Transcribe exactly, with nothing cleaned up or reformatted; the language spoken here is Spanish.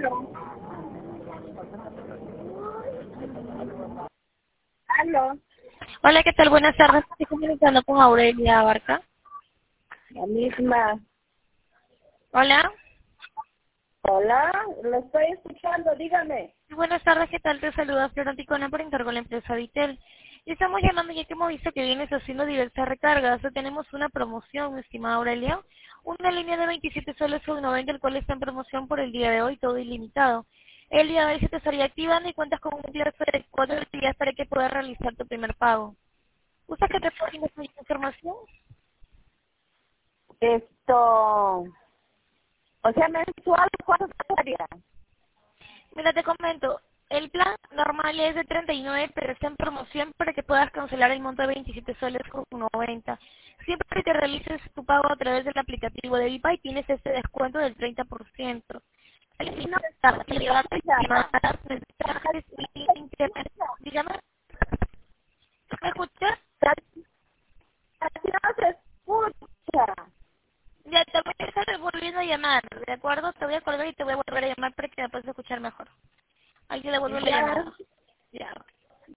Aló, Hola, ¿qué tal? Buenas tardes. Estoy comunicando con Aurelia Abarca. la misma. Hola. Hola, lo estoy escuchando, dígame. Buenas tardes, ¿qué tal? Te saluda Flor Anticona por encargo de la empresa Vitel. Y estamos llamando ya que hemos visto que vienes haciendo diversas recargas. Tenemos una promoción, mi estimada Aurelia. Una línea de veintisiete soles con noventa, el cual está en promoción por el día de hoy, todo ilimitado. El día de hoy se te estaría activando y cuentas con un plazo de cuatro días para que puedas realizar tu primer pago. ¿Gusta que te ponga esta información? Esto, o sea, mensual, ¿cuánto sería? Mira, te comento, el plan normal es de treinta y nueve, pero está en promoción para que puedas cancelar el monto de veintisiete soles con noventa. Siempre que realices tu pago a través del aplicativo de Vipay tienes este descuento del treinta por ciento. No, Elimina llamadas, escucha, mensajes y internet. Dígame, ¿me escuchas? casi casi no se escucha. Ya te voy a estar volviendo a llamar, ¿de acuerdo? Te voy a colgar y te voy a volver a llamar para que me puedas escuchar mejor. Ahí te devuelvo la Ya, llamada.